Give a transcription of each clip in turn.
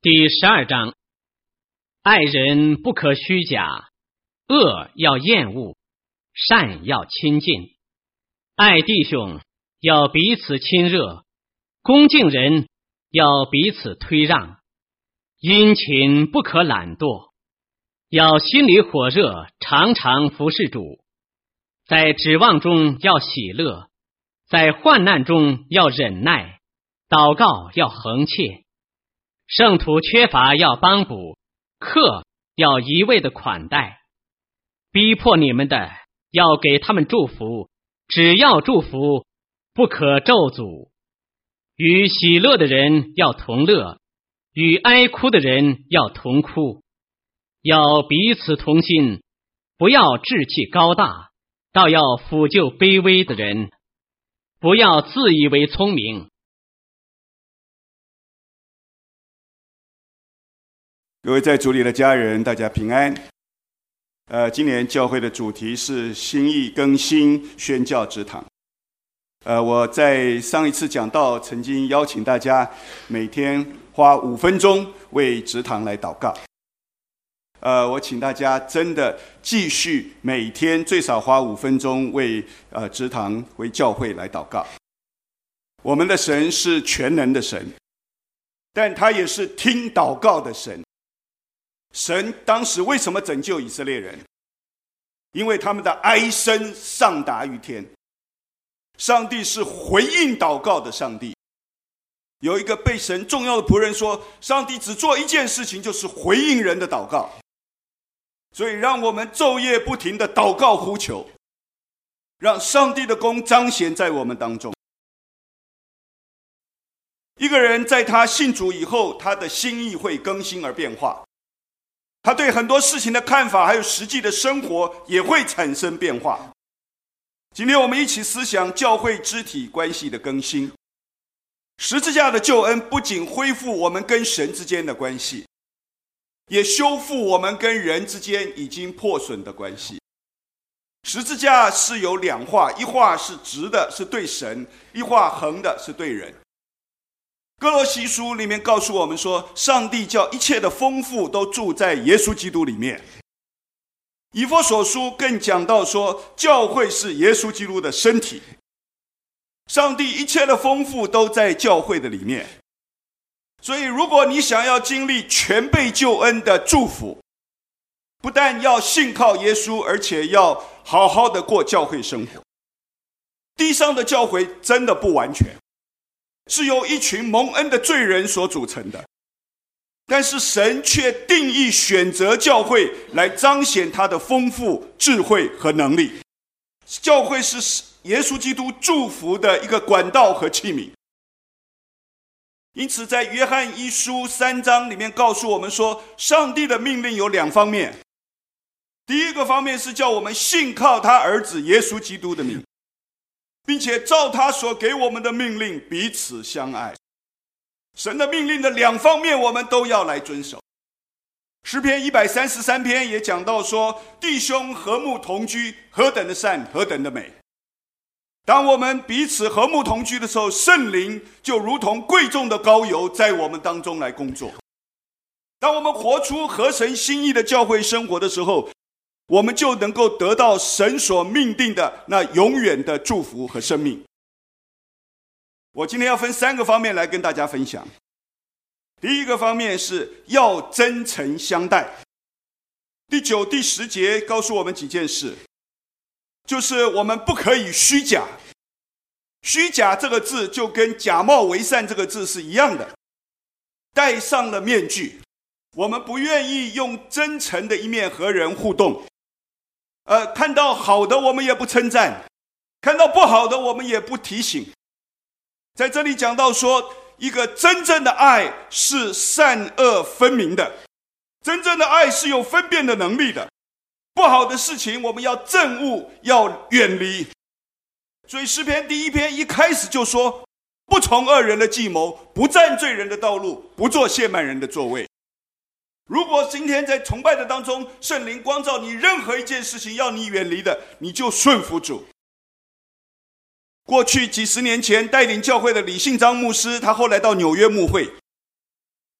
第12章，爱人不可虚假，恶要厌恶，善要亲近。爱弟兄要彼此亲热，恭敬人要彼此推让。殷勤不可懒惰，要心里火热，常常服侍主。在指望中要喜乐，在患难中要忍耐，祷告要恒切。圣徒缺乏要帮补，客要一味的款待。逼迫你们的要给他们祝福，只要祝福，不可咒诅。与喜乐的人要同乐，与哀哭的人要同哭。要彼此同心，不要志气高大，倒要抚救卑微的人。不要自以为聪明。 各位在主里的家人，大家平安。今年教会的主题是心意更新，宣教植堂。我在上一次讲道曾经邀请大家每天花5分钟为植堂来祷告。我请大家真的继续每天最少花5分钟为植堂、为教会来祷告。我们的神是全能的神，但他也是听祷告的神。神当时为什么拯救以色列人？因为他们的哀声上达于天。上帝是回应祷告的上帝。有一个被神重要的仆人说，上帝只做一件事情，就是回应人的祷告。所以让我们昼夜不停的祷告呼求，让上帝的功彰显在我们当中。一个人在他信主以后，他的心意会更新而变化，他对很多事情的看法还有实际的生活也会产生变化。今天我们一起思想教会肢体关系的更新。十字架的救恩不仅恢复我们跟神之间的关系，也修复我们跟人之间已经破损的关系。十字架是有2画，一画是直的，是对神；一画横的，是对人。哥罗西书里面告诉我们说，上帝叫一切的丰富都住在耶稣基督里面。以弗所书更讲到说，教会是耶稣基督的身体。上帝一切的丰富都在教会的里面。所以如果你想要经历全备救恩的祝福，不但要信靠耶稣，而且要好好的过教会生活。地上的教会真的不完全，是由一群蒙恩的罪人所组成的，但是神却定义选择教会来彰显他的丰富、智慧和能力。教会是耶稣基督祝福的一个管道和器皿。因此在约翰1书3章里面告诉我们说，上帝的命令有2方面。第一个方面是叫我们信靠他儿子耶稣基督的名，并且照他所给我们的命令彼此相爱。神的命令的2方面我们都要来遵守。诗篇133篇也讲到说，弟兄和睦同居，何等的善，何等的美。当我们彼此和睦同居的时候，圣灵就如同贵重的膏油在我们当中来工作。当我们活出合神心意的教会生活的时候，我们就能够得到神所命定的那永远的祝福和生命。我今天要分3个方面来跟大家分享。第一个方面是要真诚相待。第9、第10节告诉我们几件事，就是我们不可以虚假。虚假这个字就跟假冒为善这个字是一样的，戴上了面具。我们不愿意用真诚的一面和人互动。看到好的我们也不称赞，看到不好的我们也不提醒。在这里讲到说，一个真正的爱是善恶分明的，真正的爱是有分辨的能力的。不好的事情我们要憎恶，要远离。所以诗篇第1篇一开始就说，不从恶人的计谋，不占罪人的道路，不做亵慢人的座位。如果今天在崇拜的当中，圣灵光照你任何一件事情要你远离的，你就顺服主。过去几十年前带领教会的李信章牧师，他后来到纽约牧会，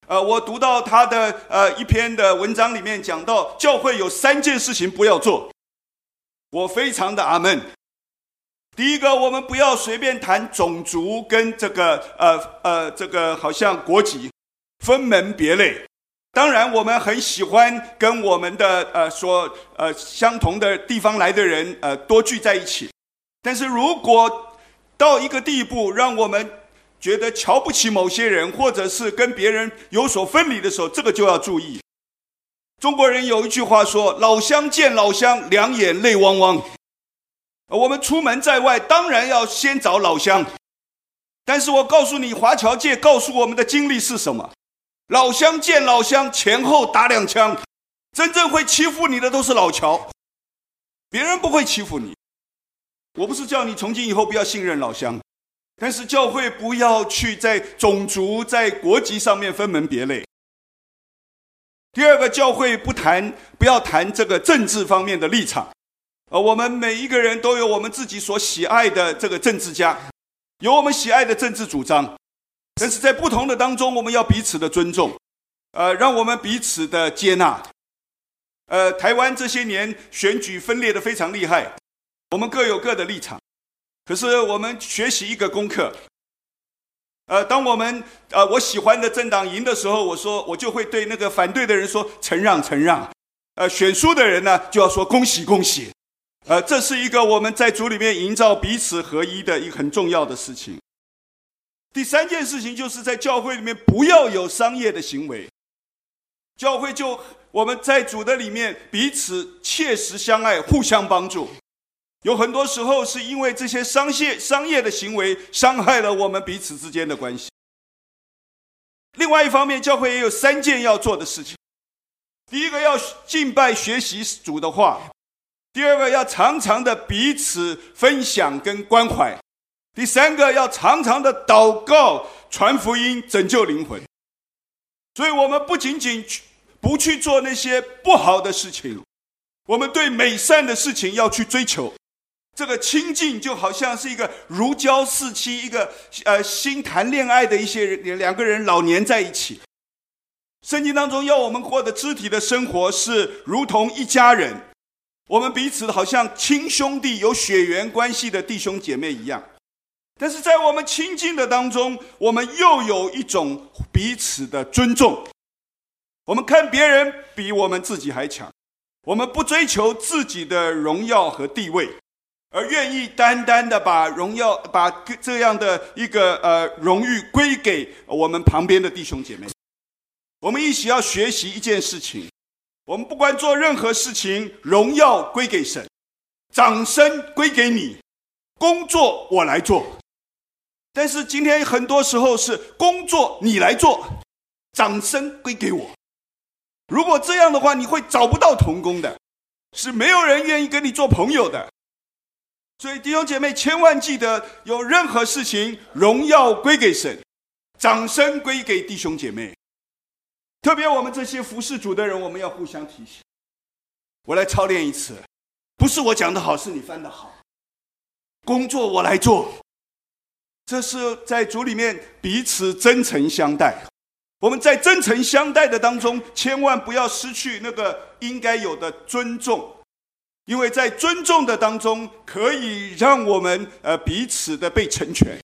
我读到他的一篇的文章里面讲到，教会有3件事情不要做，我非常的阿们。第一个，我们不要随便谈种族跟这个好像国籍分门别类。当然我们很喜欢跟我们的相同的地方来的人多聚在一起，但是如果到一个地步让我们觉得瞧不起某些人，或者是跟别人有所分离的时候，这个就要注意。中国人有一句话说，老乡见老乡，两眼泪汪汪。我们出门在外当然要先找老乡，但是我告诉你，华侨界告诉我们的经历是什么？老乡见老乡，前后打2枪，真正会欺负你的都是老侨，别人不会欺负你。我不是叫你从今以后不要信任老乡，但是教会不要去在种族在国籍上面分门别类。第二个，教会不要谈这个政治方面的立场。我们每一个人都有我们自己所喜爱的这个政治家，有我们喜爱的政治主张，但是在不同的当中，我们要彼此的尊重，让我们彼此的接纳。台湾这些年选举分裂得非常厉害，我们各有各的立场，可是我们学习一个功课。当我喜欢的政党赢的时候，我就会对那个反对的人说承让承让，选输的人呢就要说恭喜恭喜。这是一个我们在主里面营造彼此合一的一个很重要的事情。第3件事情就是在教会里面不要有商业的行为。教会我们在主的里面彼此切实相爱，互相帮助。有很多时候是因为这些商业的行为伤害了我们彼此之间的关系。另外一方面，教会也有3件要做的事情。第一个，要敬拜学习主的话；第二个，要常常的彼此分享跟关怀；第3个，要常常的祷告、传福音、拯救灵魂。所以我们不仅仅不去做那些不好的事情，我们对美善的事情要去追求。这个亲近就好像是一个如胶似漆，一个新谈恋爱的一些人，2个人老黏在一起。圣经当中要我们过的肢体的生活是如同一家人，我们彼此好像亲兄弟，有血缘关系的弟兄姐妹一样。但是在我们亲近的当中，我们又有一种彼此的尊重。我们看别人比我们自己还强，我们不追求自己的荣耀和地位，而愿意单单的把这样的一个荣誉归给我们旁边的弟兄姐妹。我们一起要学习一件事情，我们不管做任何事情，荣耀归给神，掌声归给你，工作我来做。但是今天很多时候是工作你来做，掌声归给我。如果这样的话，你会找不到同工的，是没有人愿意跟你做朋友的。所以弟兄姐妹千万记得，有任何事情荣耀归给神，掌声归给弟兄姐妹。特别我们这些服侍主的人，我们要互相提醒。我来操练一次，不是我讲的好，是你翻的好。工作我来做，这是在主里面彼此真诚相待。我们在真诚相待的当中，千万不要失去那个应该有的尊重，因为在尊重的当中，可以让我们彼此的被成全。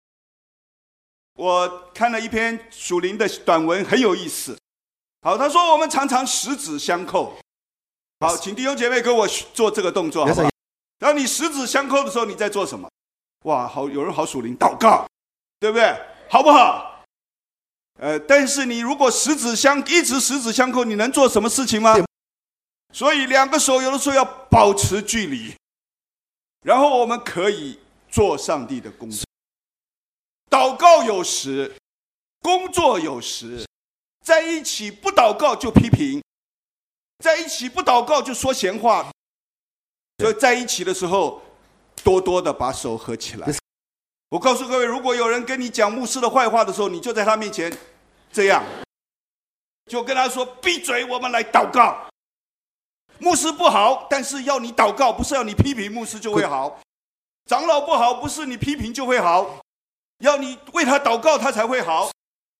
我看了一篇属灵的短文，很有意思。好，他说我们常常十指相扣。好，请弟兄姐妹跟我做这个动作，好不好？当你十指相扣的时候，你在做什么？哇，好，有人好属灵，祷告，对不对？好不好？但是你如果一直十指相扣，你能做什么事情吗？所以2个手有的时候要保持距离，然后我们可以做上帝的工作。祷告有时，工作有时，在一起不祷告就批评，在一起不祷告就说闲话。所以在一起的时候，多多的把手合起来。我告诉各位，如果有人跟你讲牧师的坏话的时候，你就在他面前这样，就跟他说闭嘴，我们来祷告。牧师不好，但是要你祷告，不是要你批评牧师就会好。长老不好，不是你批评就会好，要你为他祷告他才会好。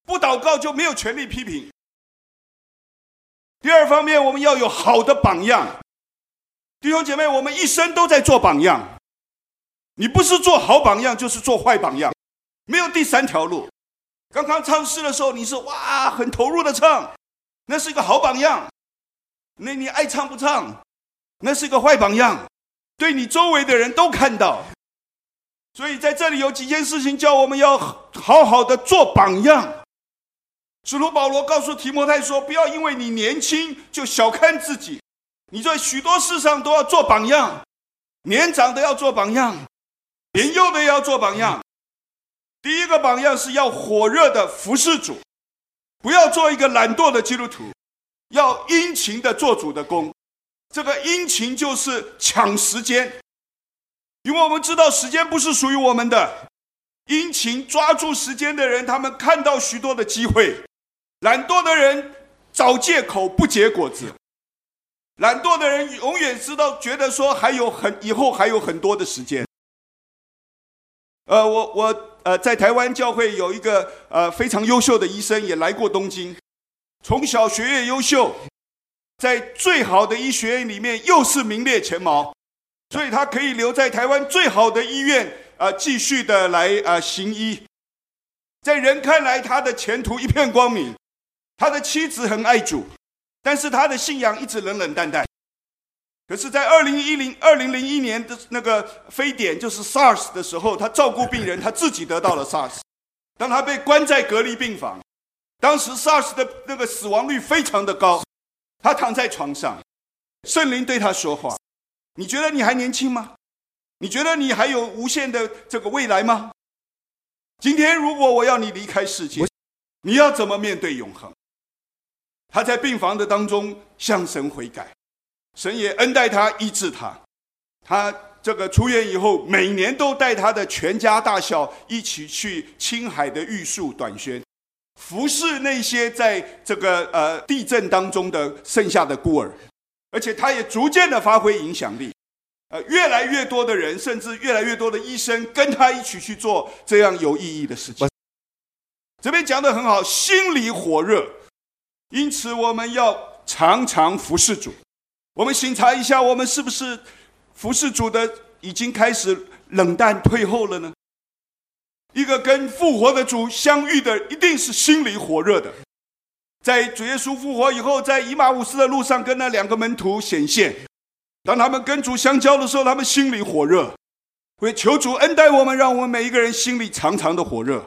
不祷告就没有权利批评。第二方面，我们要有好的榜样。弟兄姐妹，我们一生都在做榜样，你不是做好榜样就是做坏榜样，没有第三条路。刚刚唱诗的时候，你是哇很投入的唱，那是一个好榜样。那你爱唱不唱，那是一个坏榜样，对你周围的人都看到。所以在这里有几件事情叫我们要好好的做榜样。使徒保罗告诉提摩太说，不要因为你年轻就小看自己，你在许多事上都要做榜样，年长的要做榜样，年幼的也要做榜样。第一个榜样是要火热的服侍主，不要做一个懒惰的基督徒，要殷勤的做主的工。这个殷勤就是抢时间，因为我们知道时间不是属于我们的。殷勤抓住时间的人，他们看到许多的机会。懒惰的人找借口不结果子，懒惰的人永远觉得说以后还有很多的时间。我在台湾教会有一个非常优秀的医生，也来过东京，从小学业优秀，在最好的医学院里面又是名列前茅，所以他可以留在台湾最好的医院继续的来行医。在人看来，他的前途一片光明，他的妻子很爱主，但是他的信仰一直冷冷淡淡。可是在2001年的那个非典，就是 SARS 的时候，他照顾病人，他自己得到了 SARS。当他被关在隔离病房，当时 SARS 的那个死亡率非常的高，他躺在床上，圣灵对他说话，你觉得你还年轻吗？你觉得你还有无限的这个未来吗？今天如果我要你离开世界，你要怎么面对永恒？他在病房的当中向神悔改，神也恩待他，医治他。他这个出院以后，每年都带他的全家大小一起去青海的玉树短宣，服侍那些在这个地震当中的剩下的孤儿。而且他也逐渐的发挥影响力，越来越多的人，甚至越来越多的医生跟他一起去做这样有意义的事情。这边讲得很好，心里火热，因此我们要常常服侍主。我们省察一下，我们是不是服侍主的已经开始冷淡退后了呢？一个跟复活的主相遇的，一定是心里火热的。在主耶稣复活以后，在以马忤斯的路上跟那2个门徒显现，当他们跟主相交的时候，他们心里火热。会求主恩待我们，让我们每一个人心里常常的火热。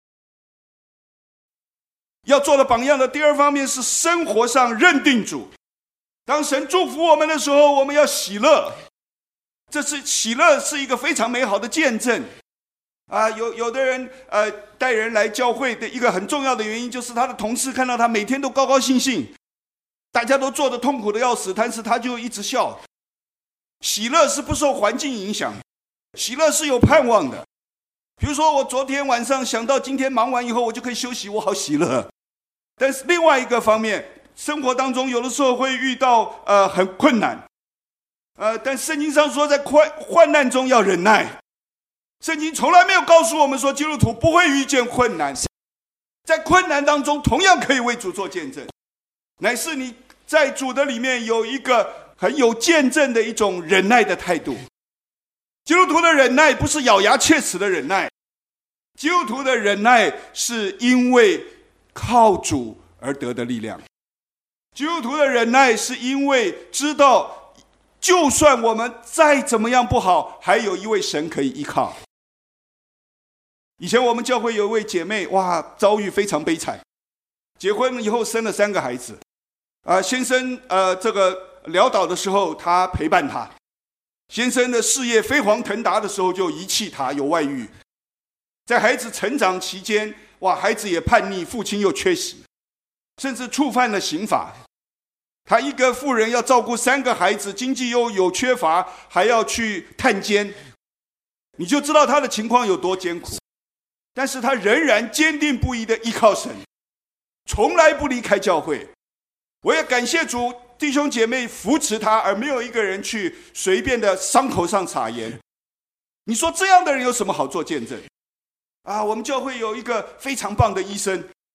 要做的榜样的第二方面是生活上认定主。当神祝福我们的时候，我们要喜乐。喜乐是一个非常美好的见证。有的人带人来教会的一个很重要的原因，就是他的同事看到他每天都高高兴兴，大家都做得痛苦的要死，但是他就一直笑。喜乐是不受环境影响，喜乐是有盼望的。比如说我昨天晚上想到今天忙完以后我就可以休息，我好喜乐。但是另外一个方面，生活当中有的时候会遇到很困难，但圣经上说在患难中要忍耐。圣经从来没有告诉我们说基督徒不会遇见困难，在困难当中同样可以为主做见证，乃是你在主的里面有一个很有见证的一种忍耐的态度。基督徒的忍耐不是咬牙切齿的忍耐，基督徒的忍耐是因为靠主而得的力量。基督徒的忍耐是因为知道就算我们再怎么样不好，还有一位神可以依靠。以前我们教会有一位姐妹，遭遇非常悲惨，结婚以后生了3个孩子，先生这个潦倒的时候她陪伴他，先生的事业飞黄腾达的时候就遗弃他，有外遇。在孩子成长期间，孩子也叛逆，父亲又缺席，甚至触犯了刑法。他一个妇人要照顾3个孩子，经济又有缺乏，还要去探监，你就知道他的情况有多艰苦。但是他仍然坚定不移的依靠神，从来不离开教会。我也感谢主，弟兄姐妹扶持他，而没有一个人去随便的伤口上撒盐。你说这样的人有什么好做见证？我们教会有一个非常棒的医生，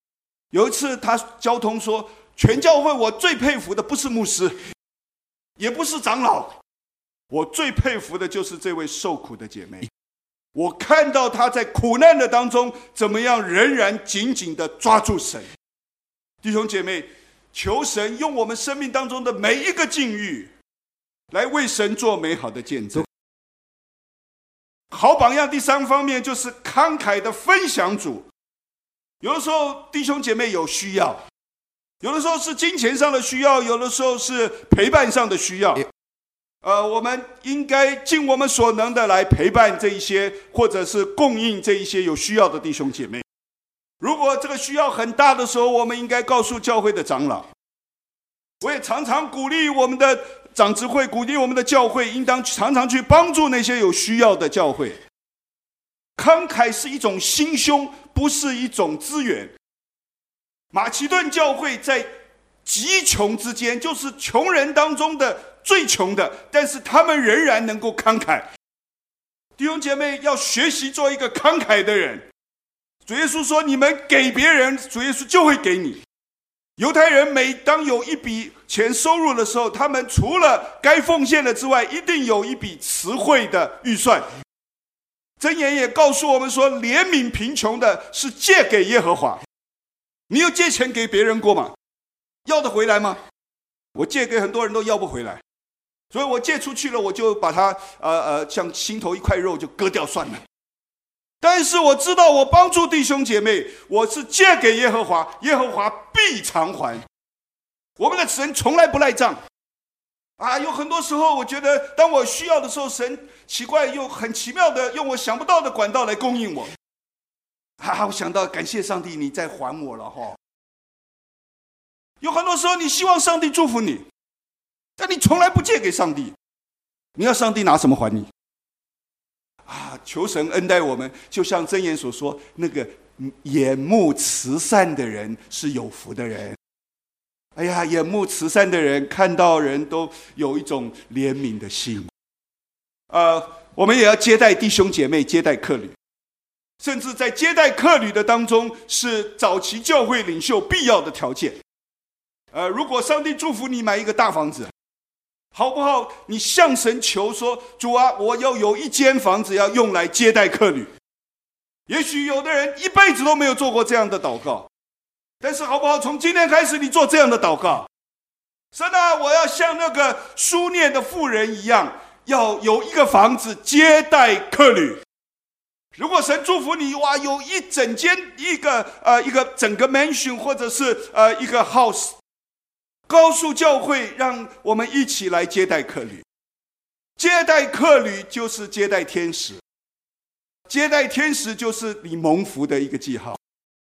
有一次他交通说，全教会我最佩服的不是牧师，也不是长老，我最佩服的就是这位受苦的姐妹。我看到她在苦难的当中怎么样仍然紧紧地抓住神。弟兄姐妹，求神用我们生命当中的每一个境遇来为神做美好的见证。好榜样第三方面就是慷慨的分享主。有的时候弟兄姐妹有需要，有的时候是金钱上的需要，有的时候是陪伴上的需要。我们应该尽我们所能的来陪伴这一些，或者是供应这一些有需要的弟兄姐妹。如果这个需要很大的时候，我们应该告诉教会的长老。我也常常鼓励我们的长执会，鼓励我们的教会，应当常常去帮助那些有需要的教会。慷慨是一种心胸，不是一种资源。马其顿教会在极穷之间，就是穷人当中的最穷的，但是他们仍然能够慷慨。弟兄姐妹要学习做一个慷慨的人。主耶稣说，你们给别人，主耶稣就会给你。犹太人每当有一笔钱收入的时候，他们除了该奉献的之外，一定有一笔慈惠的预算。箴言也告诉我们说，怜悯贫穷的是借给耶和华。你有借钱给别人过吗？要得回来吗？我借给很多人都要不回来，所以我借出去了，我就把它像心头一块肉就割掉算了。但是我知道，我帮助弟兄姐妹，我是借给耶和华，耶和华必偿还。我们的神从来不赖账有很多时候我觉得当我需要的时候，神奇怪又很奇妙的用我想不到的管道来供应我。我想到感谢上帝，你再还我了哈。有很多时候你希望上帝祝福你，但你从来不借给上帝，你要上帝拿什么还你？求神恩待我们，就像箴言所说，那个眼目慈善的人是有福的人。眼目慈善的人看到人都有一种怜悯的心。我们也要接待弟兄姐妹，接待客旅，甚至在接待客旅的当中，是早期教会领袖必要的条件。如果上帝祝福你买一个大房子，好不好？你向神求说，主啊，我要有一间房子要用来接待客旅。也许有的人一辈子都没有做过这样的祷告，但是好不好？从今天开始，你做这样的祷告。神啊，我要像那个书念的妇人一样，要有一个房子接待客旅。如果神祝福你，有一整间一个整个 mansion 或者是一个 house， 告诉教会，让我们一起来接待客旅。接待客旅就是接待天使，接待天使就是你蒙福的一个记号。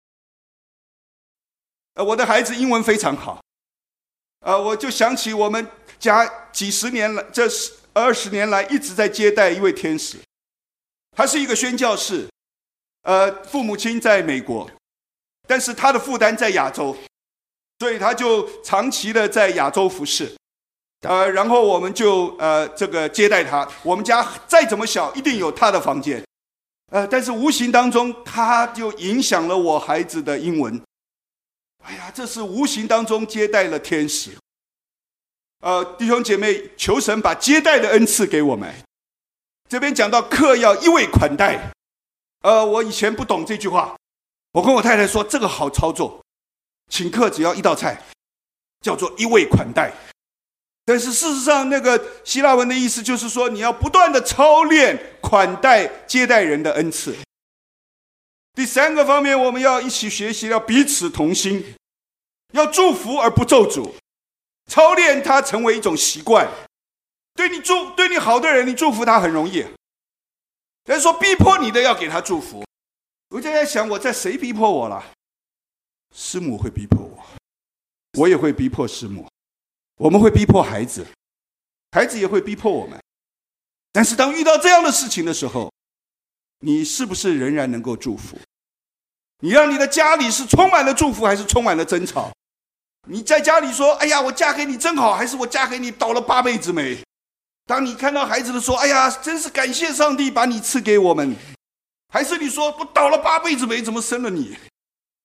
我的孩子英文非常好，我就想起我们家几十年来，这20年来一直在接待一位天使。他是一个宣教士，父母亲在美国，但是他的负担在亚洲，所以他就长期的在亚洲服侍。然后我们就这个接待他。我们家再怎么小，一定有他的房间。但是无形当中，他就影响了我孩子的英文。这是无形当中接待了天使。弟兄姐妹，求神把接待的恩赐给我们。这边讲到客要一味款待，我以前不懂这句话，我跟我太太说这个好操作，请客只要一道菜，叫做一味款待。但是事实上，那个希腊文的意思就是说，你要不断的操练款待接待人的恩赐。第三个方面，我们要一起学习，要彼此同心，要祝福而不咒诅，操练它成为一种习惯。对你好的人，你祝福他很容易，但是说逼迫你的要给他祝福。我就在想，我在谁逼迫我了？师母会逼迫我，我也会逼迫师母，我们会逼迫孩子，孩子也会逼迫我们。但是当遇到这样的事情的时候，你是不是仍然能够祝福？你让你的家里是充满了祝福，还是充满了争吵？你在家里说，我嫁给你真好，还是我嫁给你倒了8辈子霉？当你看到孩子的说，真是感谢上帝把你赐给我们，还是你说我倒了8辈子霉，怎么生了你？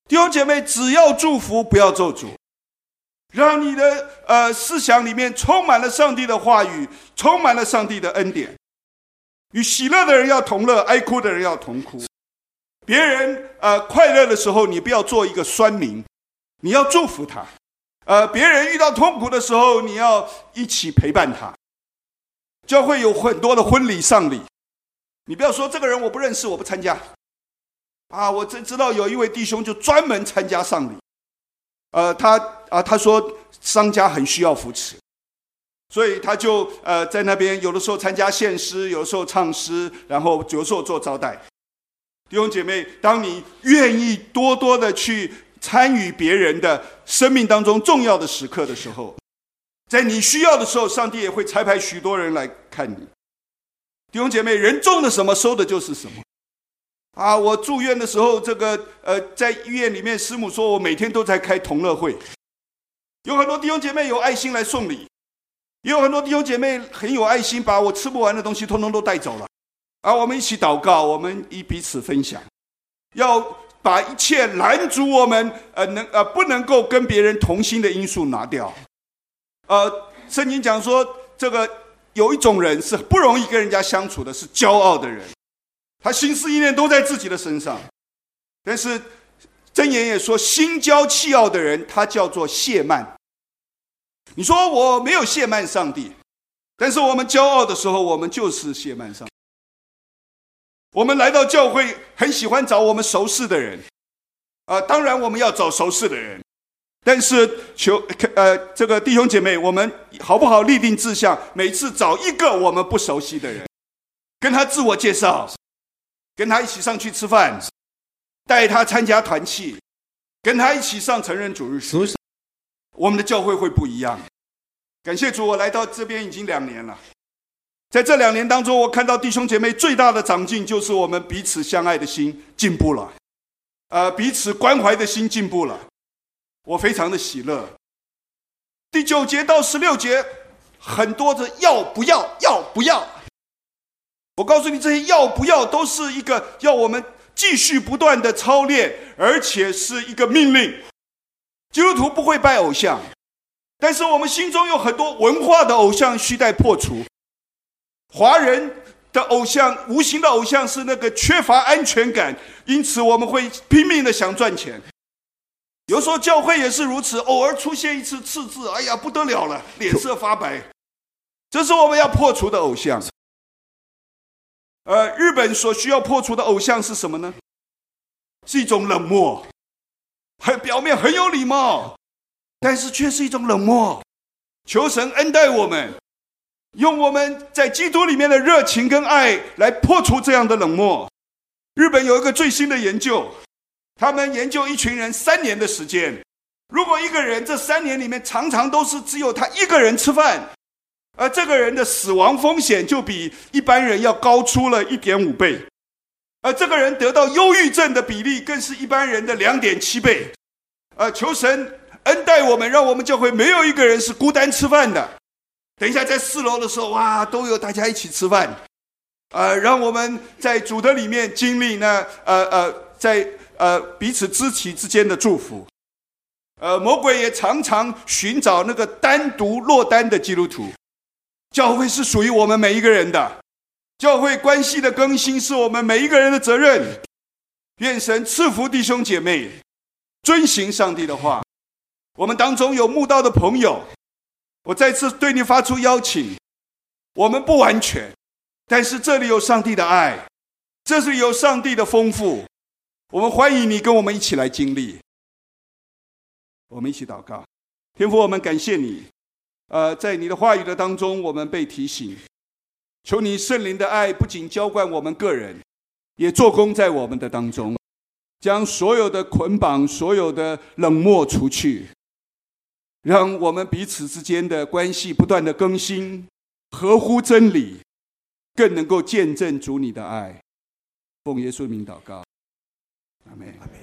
弟兄姐妹，只要祝福，不要咒诅，让你的思想里面充满了上帝的话语，充满了上帝的恩典。与喜乐的人要同乐，哀哭的人要同哭。别人快乐的时候，你不要做一个酸民，你要祝福他。别人遇到痛苦的时候，你要一起陪伴他。教会有很多的婚礼丧礼，你不要说这个人我不认识，我不参加。我真知道有一位弟兄就专门参加丧礼。他说商家很需要扶持，所以他就在那边有的时候参加献诗，有的时候唱诗，然后有的时候做招待。弟兄姐妹，当你愿意多多的去参与别人的生命当中重要的时刻的时候，在你需要的时候，上帝也会差派许多人来看你。弟兄姐妹，人种的什么，收的就是什么。我住院的时候，在医院里面，师母说我每天都在开同乐会，有很多弟兄姐妹有爱心来送礼，也有很多弟兄姐妹很有爱心，把我吃不完的东西通通都带走了。我们一起祷告，我们彼此分享，要把一切拦阻我们不能够跟别人同心的因素拿掉。圣经讲说，这个有一种人是不容易跟人家相处的，是骄傲的人，他心思意念都在自己的身上。但是箴言也说，心骄气傲的人，他叫做亵慢。你说我没有亵慢上帝，但是我们骄傲的时候，我们就是亵慢上帝。我们来到教会，很喜欢找我们熟识的人，当然我们要找熟识的人，但是这个弟兄姐妹，我们好不好立定志向，每次找一个我们不熟悉的人，跟他自我介绍，跟他一起上去吃饭，带他参加团契，跟他一起上成人主日学，我们的教会会不一样。感谢主，我来到这边已经2年了。在这2年当中，我看到弟兄姐妹最大的长进，就是我们彼此相爱的心进步了，彼此关怀的心进步了，我非常的喜乐。第9节到16节，很多的要不要，要不要。我告诉你，这些要不要都是一个要我们继续不断的操练，而且是一个命令。基督徒不会拜偶像，但是我们心中有很多文化的偶像需待破除。华人的偶像，无形的偶像是那个缺乏安全感，因此我们会拼命的想赚钱。有时候教会也是如此，偶尔出现一次赤字，哎呀不得了了，脸色发白，这是我们要破除的偶像。日本所需要破除的偶像是什么呢？是一种冷漠，表面很有礼貌，但是却是一种冷漠。求神恩待我们，用我们在基督里面的热情跟爱来破除这样的冷漠。日本有一个最新的研究，他们研究一群人3年的时间，如果一个人这3年里面常常都是只有他一个人吃饭，而这个人的死亡风险就比一般人要高出了1.5倍，而这个人得到忧郁症的比例更是一般人的2.7倍。求神恩待我们，让我们教会没有一个人是孤单吃饭的。等一下在4楼的时候，都有大家一起吃饭，让我们在主的里面经历呢，在彼此肢体之间的祝福。魔鬼也常常寻找那个单独落单的基督徒。教会是属于我们每一个人的，教会关系的更新是我们每一个人的责任。愿神赐福弟兄姐妹，遵行上帝的话。我们当中有慕道的朋友，我再次对你发出邀请。我们不完全，但是这里有上帝的爱，这里有上帝的丰富，我们欢迎你跟我们一起来经历。我们一起祷告。天父，我们感谢你，在你的话语的当中，我们被提醒，求你圣灵的爱不仅浇灌我们个人，也做工在我们的当中，将所有的捆绑，所有的冷漠除去，让我们彼此之间的关系不断的更新，合乎真理，更能够见证主你的爱。奉耶稣名祷告，阿们。